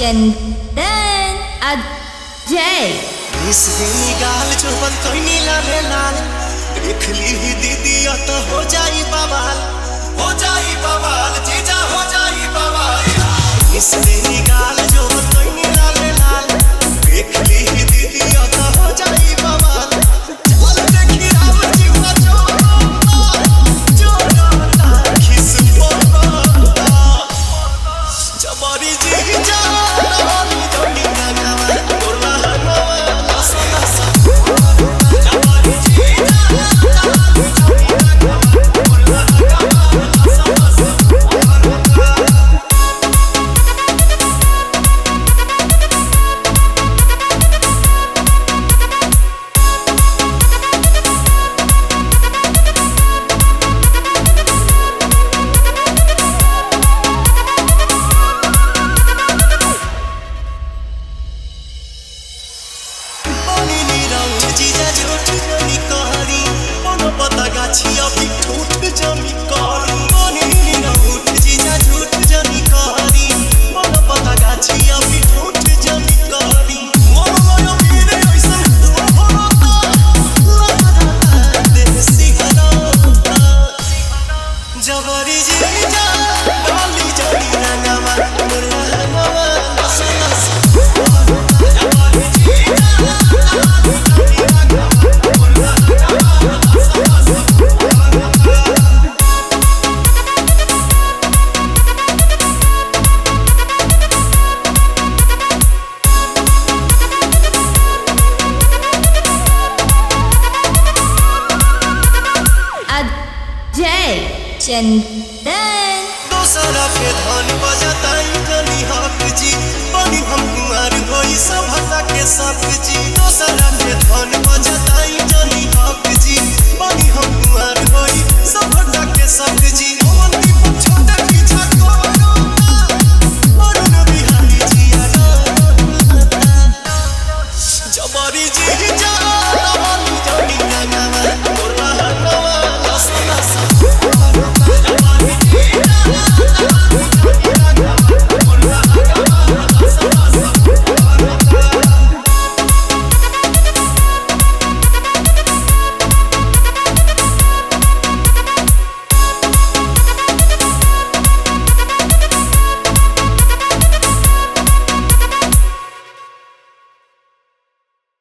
चंदन अजय। इसके गाल जो बन कोई नीला रे लाल, देख ली ही दीदी तो हो जाई बवाल, हो जाई बवाल, जीजा हो जाई बवाल। इसके गाल जो बन कोई नीला रे लाल, देख ली ही दीदी तो हो जाई बवाल। चल देखी राव जीवा जो खिस पोता जबरी जीजा चंदन